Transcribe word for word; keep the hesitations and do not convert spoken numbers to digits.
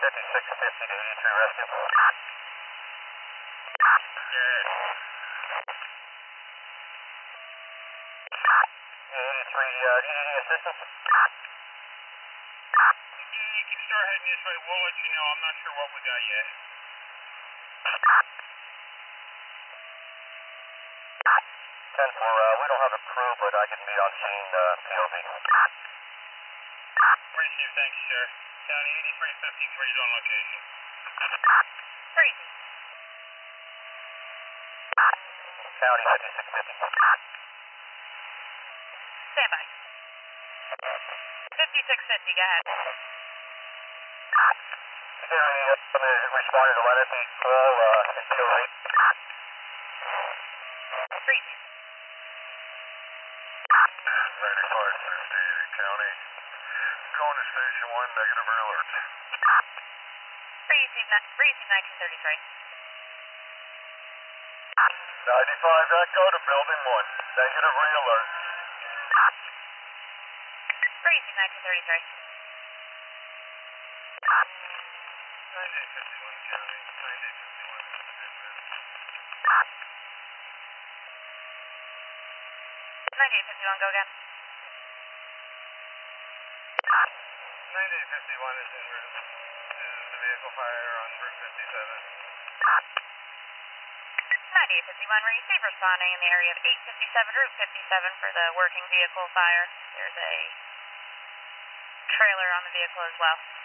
fifty-six fifty to eighty-three rescue. Good. eighty-three, uh, do you need any assistance? Yeah, you can start heading this way. We'll let you know. I'm not sure what we got yet. ten four, uh, we don't have a crew, but I can be on scene, uh, P O V. Receive, thanks, sir. County eighty-three fifty-three is on location. Crazy. County fifty-six fifty. Stand by. fifty-six fifty, go ahead. Theory, uh, responded to let it be call, uh, in P O V. Crazy. ninety-five fifty, County. Going to station one, negative alert. Receive, receive nineteen thirty-three. ninety-five Echo to building one, negative re-alert. Receive nineteen thirty-three. ninety-eight fifty-one, County. ninety-eight fifty-one. ninety-eight fifty-one, go again. ninety-eight fifty-one is en route. This is the vehicle fire on Route fifty-seven. ninety-eight fifty-one, receive responding in the area of eight fifty-seven, Route fifty-seven for the working vehicle fire. There's a trailer on the vehicle as well.